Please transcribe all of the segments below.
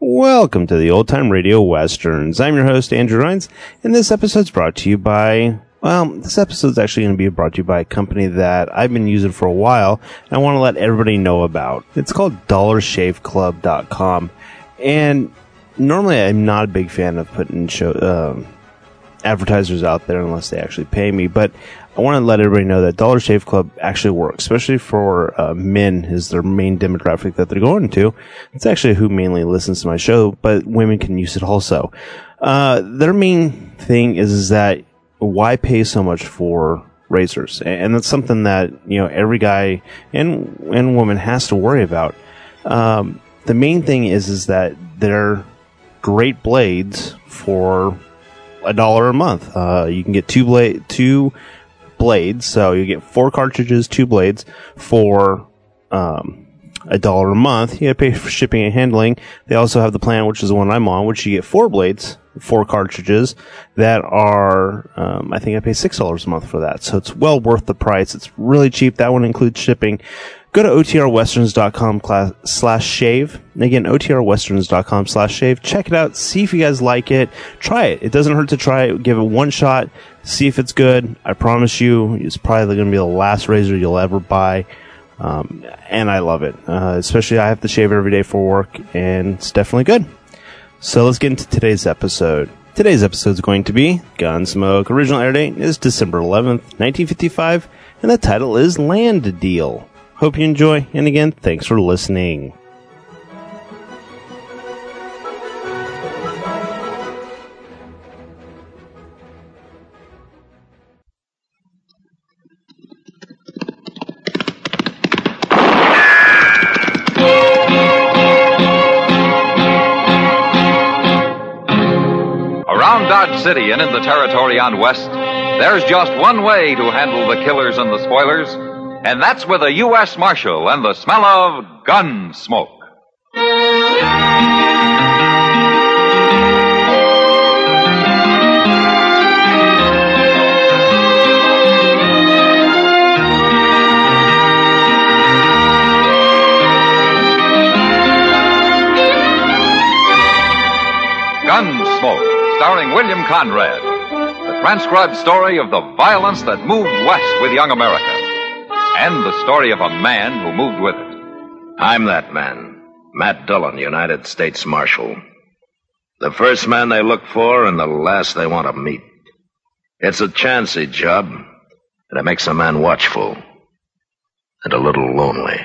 Welcome to the Old Time Radio Westerns. I'm your host, Andrew Rines, and this episode's brought to you by, this episode's actually going to be brought to you by a company that I've been using for a while, and I want to let everybody know about. It's called DollarshaveClub.com, and normally I'm not a big fan of putting advertisers out there unless they actually pay me, but I want to let everybody know that Dollar Shave Club actually works, especially for men is their main demographic that they're going to. It's actually who mainly listens to my show, but women can use it also. Their main thing is that why pay so much for razors? And that's something that, every guy and woman has to worry about. The main thing is that they're great blades for $1 a month. You can get two blades, so you get 4 cartridges, 2 blades for $1 a month. You gotta pay for shipping and handling. They also have the plan, which is the one I'm on, which you get 4 blades, 4 cartridges that are, I think I pay $6 a month for that. So it's well worth the price. It's really cheap. That one includes shipping. Go to otrwesterns.com/shave. Again, otrwesterns.com/shave. Check it out. See if you guys like it. Try it. It doesn't hurt to try it. Give it one shot. See if it's good. I promise you, it's probably going to be the last razor you'll ever buy. And I love it. Especially I have to shave every day for work, and it's definitely good. So let's get into today's episode. Today's episode is going to be Gunsmoke. Original air date is December 11th, 1955, and the title is Land Deal. Hope you enjoy, and again, thanks for listening. Around Dodge City and in the territory on West, there's just one way to handle the killers and the spoilers, and that's with a U.S. Marshal and the smell of gun smoke. Gunsmoke, starring William Conrad. The transcribed story of the violence that moved west with young America. And the story of a man who moved with it. I'm that man, Matt Dillon, United States Marshal. The first man they look for and the last they want to meet. It's a chancy job, and it makes a man watchful and a little lonely.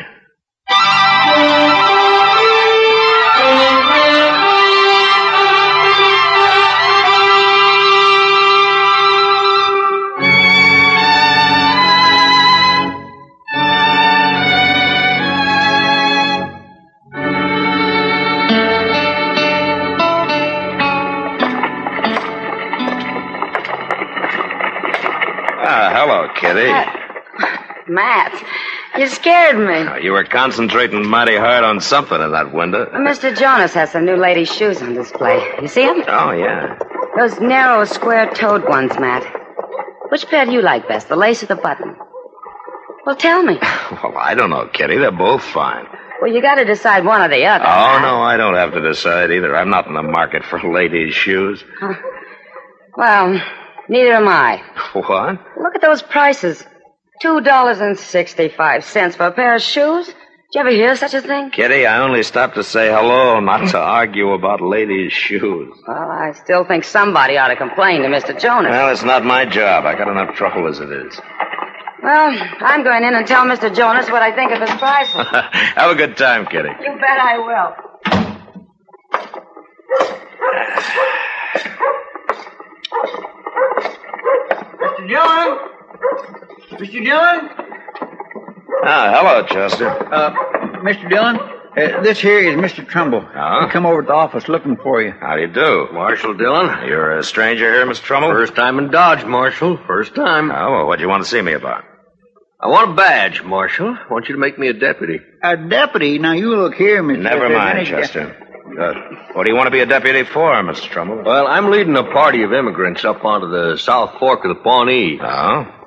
Hello, Kitty. Matt, you scared me. You were concentrating mighty hard on something in that window. Mr. Jonas has some new ladies' shoes on display. You see them? Oh, yeah. Those narrow, square-toed ones, Matt. Which pair do you like best, the lace or the button? Well, tell me. Well, I don't know, Kitty. They're both fine. Well, you got to decide one or the other. Oh, no, I don't have to decide either. I'm not in the market for ladies' shoes. Well, neither am I. What? Look at those prices. $2.65 for a pair of shoes? Did you ever hear such a thing? Kitty, I only stopped to say hello, not to argue about ladies' shoes. Well, I still think somebody ought to complain to Mr. Jonas. Well, it's not my job. I got enough trouble as it is. Well, I'm going in and tell Mr. Jonas what I think of his prices. Have a good time, Kitty. You bet I will. Mr. Dillon? Mr. Dillon? Hello, Chester. Mr. Dillon, this here is Mr. Trumbull. Oh? He come over to the office looking for you. How do you do? Marshal Dillon. You're a stranger here, Mr. Trumbull? First time in Dodge, Marshal. First time. Oh, well, what do you want to see me about? I want a badge, Marshal. I want you to make me a deputy. A deputy? Now, you look here, Mr. Never mind, Chester. What do you want to be a deputy for, Mr. Trumbull? Well, I'm leading a party of immigrants up onto the South Fork of the Pawnee. Oh?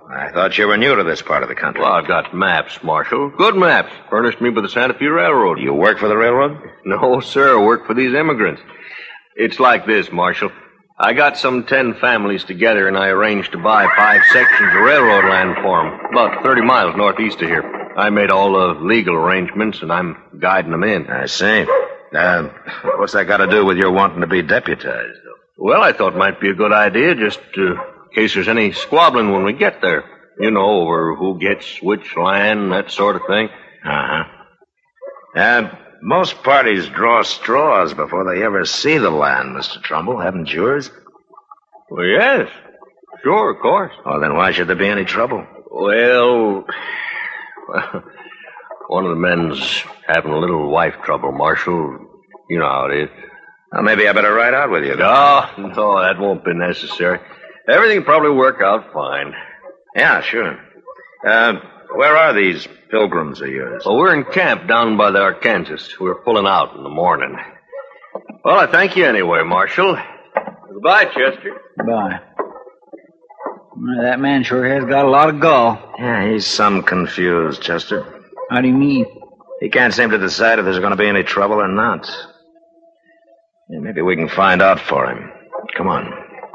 I thought you were new to this part of the country. Well, I've got maps, Marshal. Good maps. Furnished me by the Santa Fe Railroad. You work for the railroad? No, sir. I work for these immigrants. It's like this, Marshal. I got some 10 families together, and I arranged to buy 5 sections of railroad land for them, about 30 miles northeast of here. I made all the legal arrangements, and I'm guiding them in. I see. What's that got to do with your wanting to be deputized? Well, I thought it might be a good idea, just in case there's any squabbling when we get there. You know, over who gets which land, that sort of thing. Uh-huh. Most parties draw straws before they ever see the land, Mr. Trumbull. Haven't yours? Well, yes. Sure, of course. Well, then why should there be any trouble? Well, one of the men's having a little wife trouble, Marshal. You know how it is. Well, maybe I better ride out with you, then. No, that won't be necessary. Everything will probably work out fine. Yeah, sure. Where are these pilgrims of yours? Well, we're in camp down by the Arkansas. We're pulling out in the morning. Well, I thank you anyway, Marshal. Goodbye, Chester. Bye. That man sure has got a lot of gall. Yeah, he's some confused, Chester. How do you mean? He can't seem to decide if there's going to be any trouble or not. Yeah, maybe we can find out for him. Come on.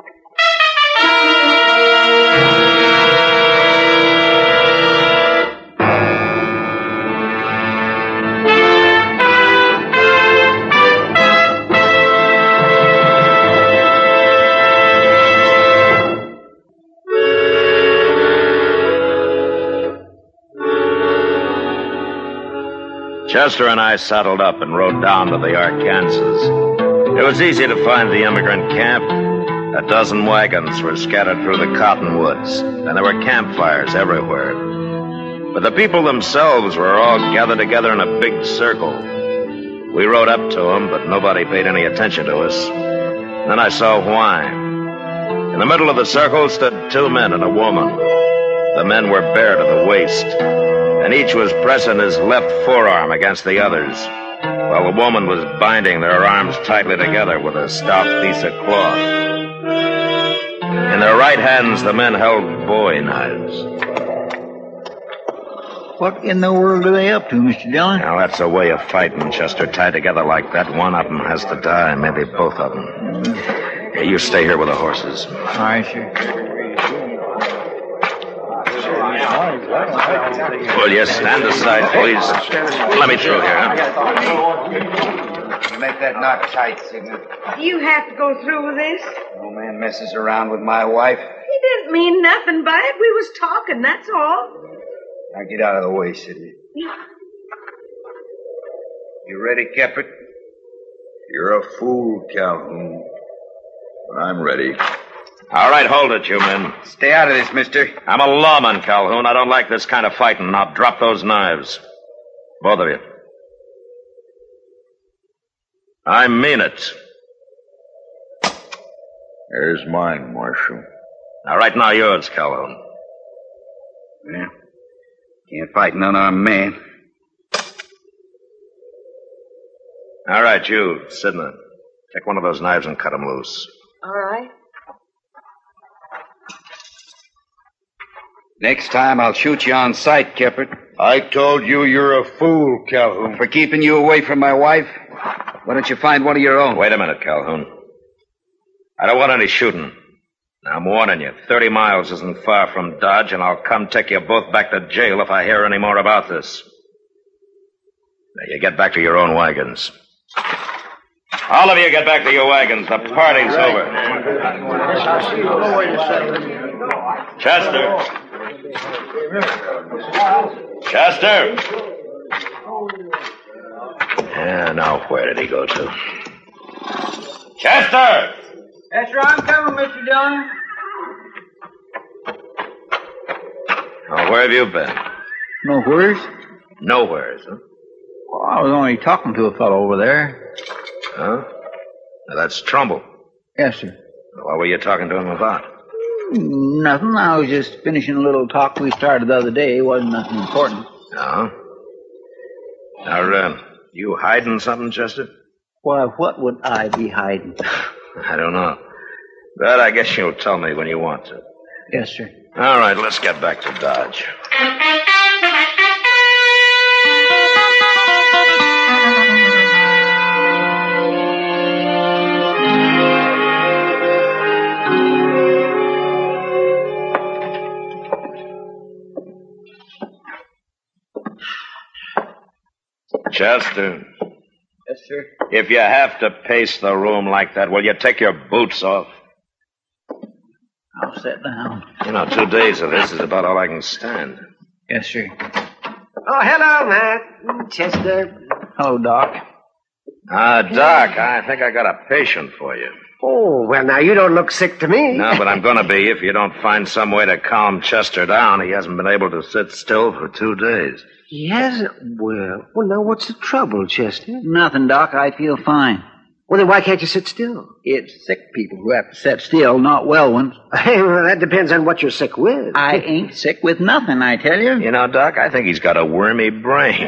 Chester and I saddled up and rode down to the Arkansas. It was easy to find the immigrant camp. 12 wagons were scattered through the cottonwoods, and there were campfires everywhere. But the people themselves were all gathered together in a big circle. We rode up to them, but nobody paid any attention to us. Then I saw why. In the middle of the circle stood 2 men and a woman. The men were bare to the waist, and each was pressing his left forearm against the other's, while the woman was binding their arms tightly together with a stout piece of cloth. In their right hands, the men held bowie knives. What in the world are they up to, Mr. Dillon? Now, that's a way of fighting, Chester. Tied together like that, one of them has to die, maybe both of them. Hey, you stay here with the horses. All right, sir. Will you stand aside, please? Let me through here, huh? Make that knot tight, Sigmund. Do you have to go through with this? No man messes around with my wife. He didn't mean nothing by it. We was talking, that's all. Now get out of the way, Sidney. You ready, Kepert? You're a fool, Calhoun. But I'm ready. All right, hold it, you men. Stay out of this, mister. I'm a lawman, Calhoun. I don't like this kind of fighting. Now drop those knives. Both of you. I mean it. There's mine, Marshal. All right, now yours, Calhoun. Yeah. Can't fight an unarmed man. All right, you, Sidney. Take one of those knives and cut him loose. All right. Next time, I'll shoot you on sight, Kepert. I told you you're a fool, Calhoun. For keeping you away from my wife? Why don't you find one of your own? Wait a minute, Calhoun. I don't want any shooting. Now, I'm warning you. 30 miles isn't far from Dodge, and I'll come take you both back to jail if I hear any more about this. Now, you get back to your own wagons. All of you get back to your wagons. The party's over. Chester. Chester. Yeah, now where did he go to? Chester! Yes, sir, I'm coming, Mr. Dillon. Oh, where have you been? Nowheres? Nowheres, huh? Well, I was only talking to a fellow over there. Huh? Now, that's Trumbull. Yes, sir. What were you talking to him about? Nothing. I was just finishing a little talk we started the other day. It wasn't nothing important. No? Now, you hiding something, Chester? Why, what would I be hiding? I don't know. But I guess you'll tell me when you want to. Yes, sir. All right, let's get back to Dodge. Chester. Yes, sir. If you have to pace the room like that, will you take your boots off? I'll sit down. 2 days of this is about all I can stand. Yes, sir. Oh, hello, Matt. Chester. Hello, Doc. Doc, I think I got a patient for you. Oh, well, now, you don't look sick to me. No, but I'm going to be if you don't find some way to calm Chester down. He hasn't been able to sit still for 2 days. He hasn't? Well, now, what's the trouble, Chester? Nothing, Doc. I feel fine. Well, then why can't you sit still? It's sick people who have to sit still, not well ones. Well, that depends on what you're sick with. I ain't sick with nothing, I tell you. Doc, I think he's got a wormy brain.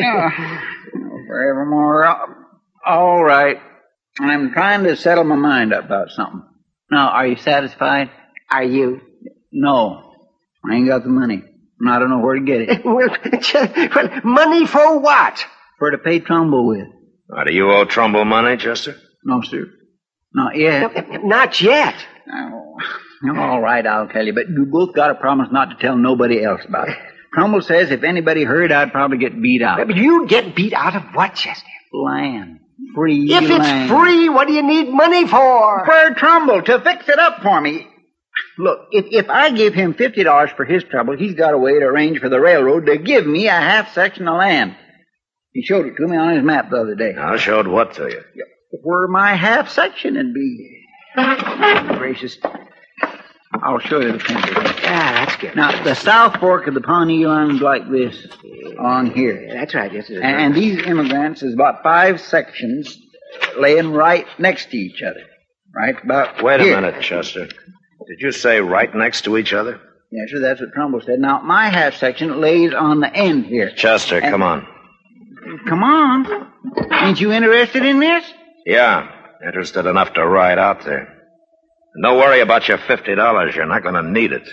Forevermore. All right. I'm trying to settle my mind up about something. Now, are you satisfied? Are you? No. I ain't got the money. And I don't know where to get it. well, money for what? For to pay Trumbull with. Do you owe Trumbull money, Chester? No, sir. Not yet. Not yet. Oh, all right, I'll tell you. But you both got to promise not to tell nobody else about it. Trumbull says if anybody heard, I'd probably get beat out. But you get beat out of what, Chester? Land. Free If land. It's free, what do you need money for? For Trumbull, to fix it up for me. Look, if I give him $50 for his trouble, he's got a way to arrange for the railroad to give me a half section of land. He showed it to me on his map the other day. I showed what to you? Where my half section would be. Gracious. I'll show you the picture. That's good. Now, the South Fork of the Pawnee runs like this on here. That's right, yes. And these immigrants is about 5 sections laying right next to each other. Right about Wait a here. minute, Chester. Did you say right next to each other? Yes, sir, that's what Trumbull said. Now, my half section lays on the end here. Chester, come on. Come on. Ain't you interested in this? Yeah, interested enough to ride out there. And don't worry about your $50. You're not going to need it.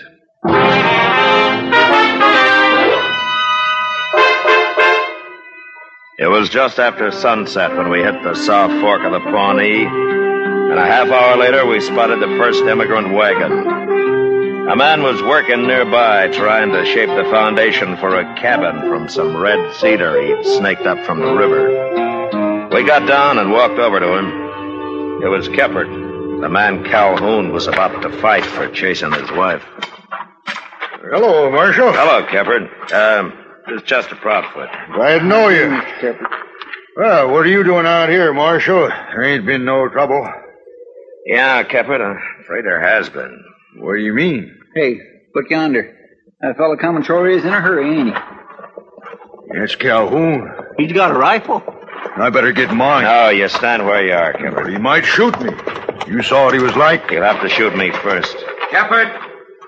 It was just after sunset when we hit the South Fork of the Pawnee, and a half hour later we spotted the first immigrant wagon. A man was working nearby trying to shape the foundation for a cabin from some red cedar he'd snaked up from the river. We got down and walked over to him. It was Keppert, the man Calhoun was about to fight for chasing his wife. Hello, Marshal. Hello, Keppert. This is Chester Proudfoot. Glad to know you. Well, what are you doing out here, Marshal? There ain't been no trouble. Yeah, Keppert, I'm afraid there has been. What do you mean? Hey, look yonder. That fellow coming shore is in a hurry, ain't he? That's Calhoun. He's got a rifle. I better get mine. No, you stand where you are, Keppert. He might shoot me. You saw what he was like? You'll have to shoot me first. Keppert!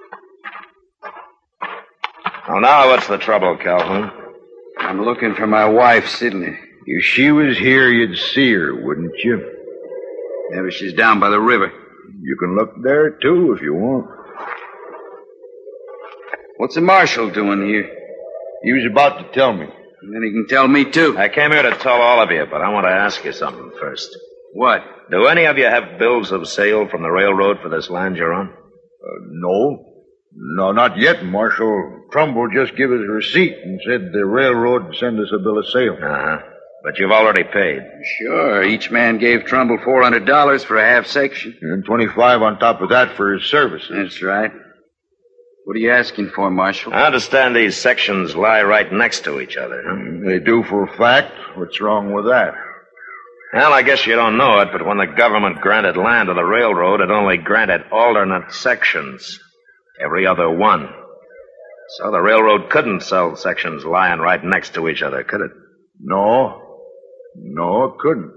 Oh, now what's the trouble, Calhoun? I'm looking for my wife, Sidney. If she was here, you'd see her, wouldn't you? Maybe she's down by the river. You can look there, too, if you want. What's the marshal doing here? He was about to tell me. And then he can tell me, too. I came here to tell all of you, but I want to ask you something first. What? Do any of you have bills of sale from the railroad for this land you're on? No. No, not yet, Marshal. Trumbull just gave us a receipt and said the railroad would send us a bill of sale. Uh-huh. But you've already paid. Sure. Each man gave Trumbull $400 for a half section. And 25 on top of that for his services. That's right. What are you asking for, Marshal? I understand these sections lie right next to each other, huh? They do for a fact. What's wrong with that? Well, I guess you don't know it, but when the government granted land to the railroad, it only granted alternate sections. Every other one. So the railroad couldn't sell sections lying right next to each other, could it? No. No, it couldn't.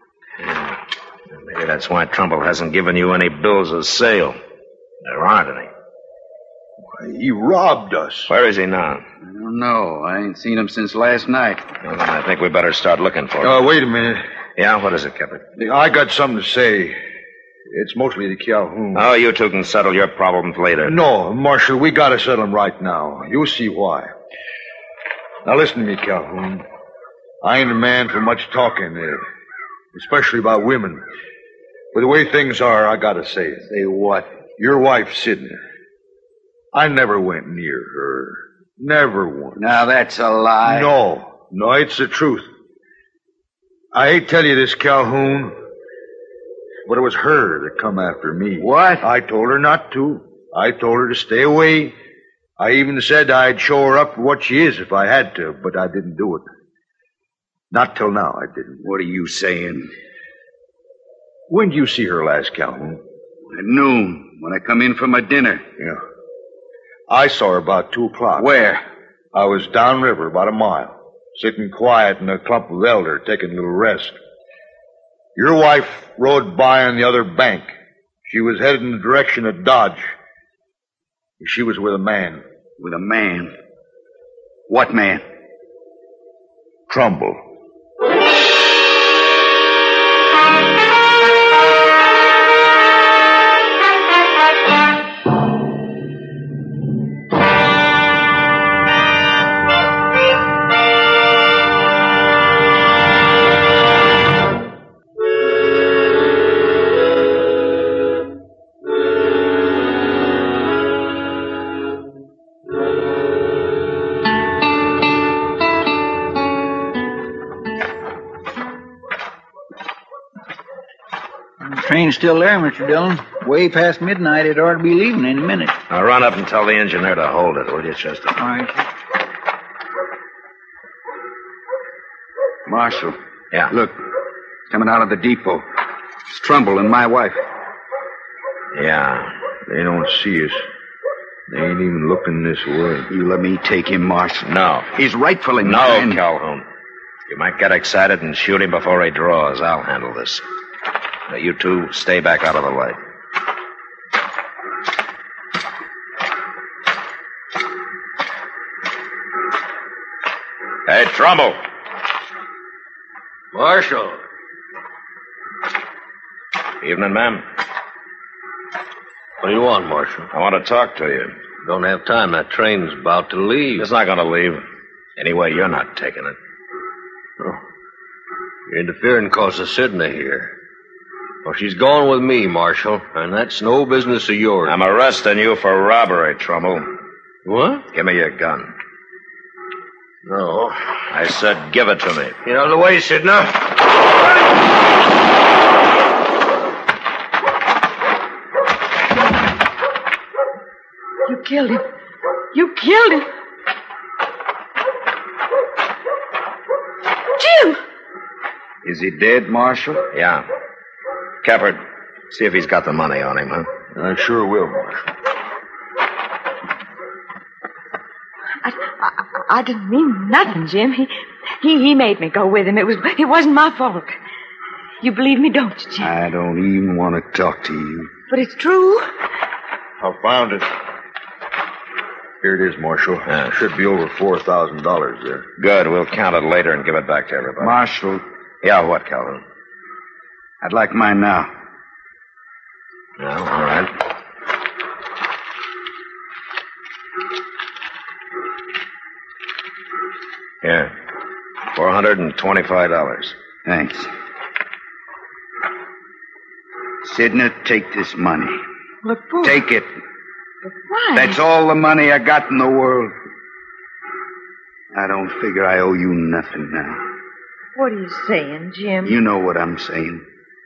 Maybe that's why Trumbull hasn't given you any bills of sale. There aren't any. He robbed us. Where is he now? I don't know. I ain't seen him since last night. Well, then I think we better start looking for him. Wait a minute. Yeah, what is it, Keppert? I got something to say. It's mostly the Calhoun. Oh, you two can settle your problems later. No, Marshal, we gotta settle them right now. You'll see why. Now listen to me, Calhoun. I ain't a man for much talking there, especially about women. But the way things are, I gotta say it. Say what? Your wife, Sidney. I never went near her. Never once. Now, that's a lie. No, it's the truth. I hate to tell you this, Calhoun, but it was her that come after me. What? I told her not to. I told her to stay away. I even said I'd show her up for what she is if I had to, but I didn't do it. Not till now, I didn't. What are you saying? When did you see her last, Calhoun? At noon, when I come in for my dinner. Yeah. I saw her about 2 o'clock. Where? I was downriver about a mile, sitting quiet in a clump of elder, taking a little rest. Your wife rode by on the other bank. She was headed in the direction of Dodge. She was with a man. With a man? What man? Trumbull. Train's still there, Mr. Dillon. Way past midnight. It ought to be leaving any minute. Now run up and tell the engineer to hold it, will you, Chester? All right. Marshal. Yeah. Look, coming out of the depot. It's Trumbull and my wife. Yeah. They don't see us. They ain't even looking this way. You let me take him, Marshal. No. He's rightfully No, mine. Calhoun. You might get excited and shoot him before he draws. I'll handle this. Now, you two stay back out of the way. Hey, Trumbull. Marshal. Evening, ma'am. What do you want, Marshal? I want to talk to you. Don't have time. That train's about to leave. It's not going to leave. Anyway, you're not taking it. Oh. You're interfering because of Sidney here. Well, she's going with me, Marshal, and that's no business of yours. I'm arresting you for robbery, Trumbull. What? Give me your gun. No. I said give it to me. Get out of the way, Sidney. You killed him. You killed him. Jim! Is he dead, Marshal? Yeah. Kephart, see if he's got the money on him, huh? I sure will, Marshal. I didn't mean nothing, Jim. He made me go with him. It wasn't my fault. You believe me, don't you, Jim? I don't even want to talk to you. But it's true. I found it. Here it is, Marshal. Yeah. Should be over $4,000 there. Good. We'll count it later and give it back to everybody. Marshal, Yeah, what, Calhoun? I'd like mine now. No, all right. Here. $425. Thanks. Sidney, take this money. Look, boy. Take it. But why? That's all the money I got in the world. I don't figure I owe you nothing now. What are you saying, Jim? You know what I'm saying.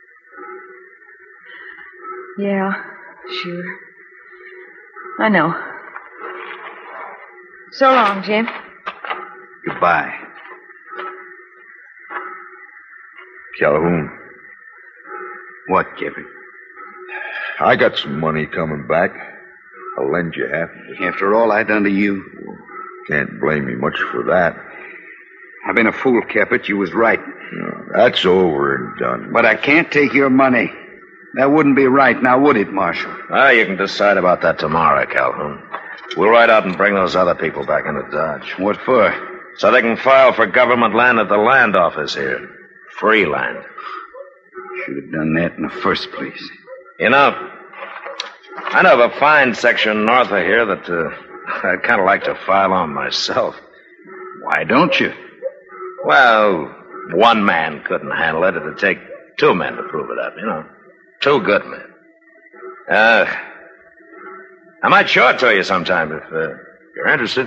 Yeah, sure. I know. So long, Jim. Goodbye. Calhoun, What, Kevin? I got some money coming back. I'll lend you half of it. After all I done to you, Can't blame me much for that. I've been a fool, Kephart. You was right. That's over and done. But I can't take your money. That wouldn't be right, now would it, Marshal? Well, you can decide about that tomorrow, Calhoun. We'll ride out and bring those other people back into Dodge. What for? So they can file for government land at the land office here. Free land. Should have done that in the first place. You know, I know of a fine section north of here that I'd kind of like to file on myself. Why don't you? Well, one man couldn't handle it. It'd take two men to prove it up, you know. Two good men. I might show it to you sometime if you're interested.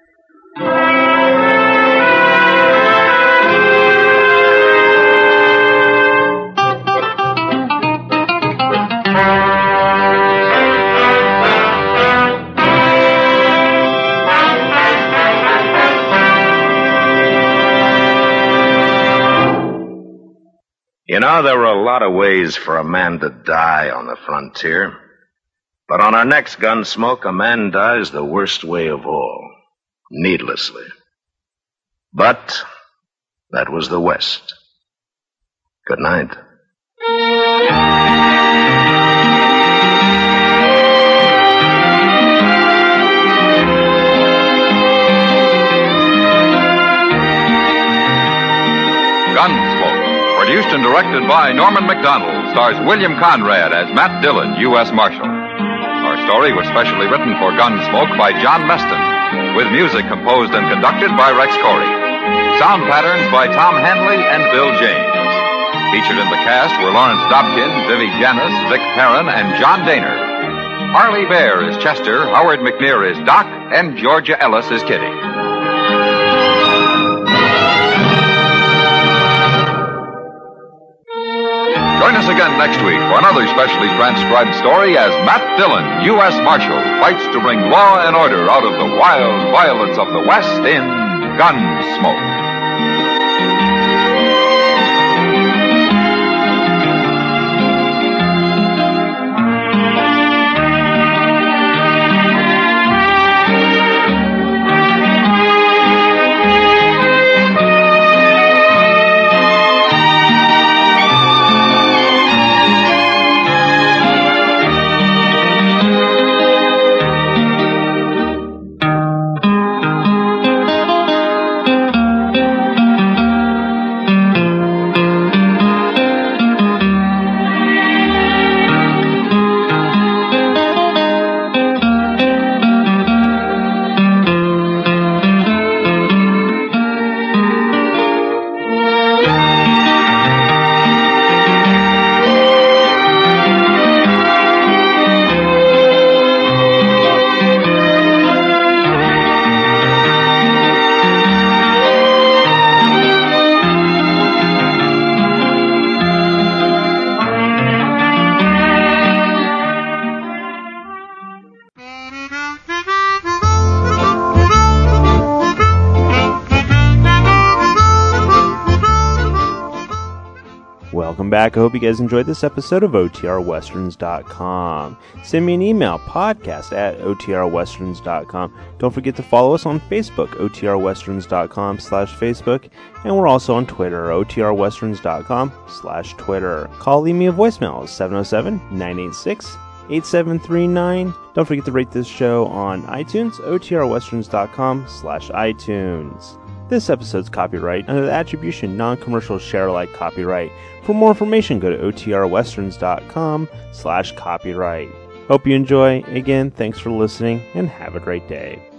You know, there were a lot of ways for a man to die on the frontier. But on our next Gunsmoke, a man dies the worst way of all, needlessly. But that was the West. Good night. Gunsmoke, produced and directed by Norman McDonald, stars William Conrad as Matt Dillon, U.S. Marshal. Our story was specially written for Gunsmoke by John Meston, with music composed and conducted by Rex Corey. Sound patterns by Tom Hanley and Bill James. Featured in the cast were Lawrence Dobkin, Vivi Janis, Vic Perrin, and John Daner. Harley Bear is Chester, Howard McNear is Doc, and Georgia Ellis is Kitty. Join us again next week for another specially transcribed story as Matt Dillon, U.S. Marshal, fights to bring law and order out of the wild violence of the West in Gunsmoke. Back. I hope you guys enjoyed this episode of OTRWesterns.com. Send me an email, podcast@OTRWesterns.com. Don't forget to follow us on Facebook, OTRWesterns.com/Facebook, and we're also on Twitter, OTRWesterns.com/Twitter. Call, leave me a voicemail, 707-986-8739. Don't forget to rate this show on iTunes, OTRWesterns.com/iTunes. This episode's copyright under the Attribution Non-Commercial Share-alike copyright. For more information, go to OTRWesterns.com/copyright. Hope you enjoy. Again, thanks for listening, and have a great day.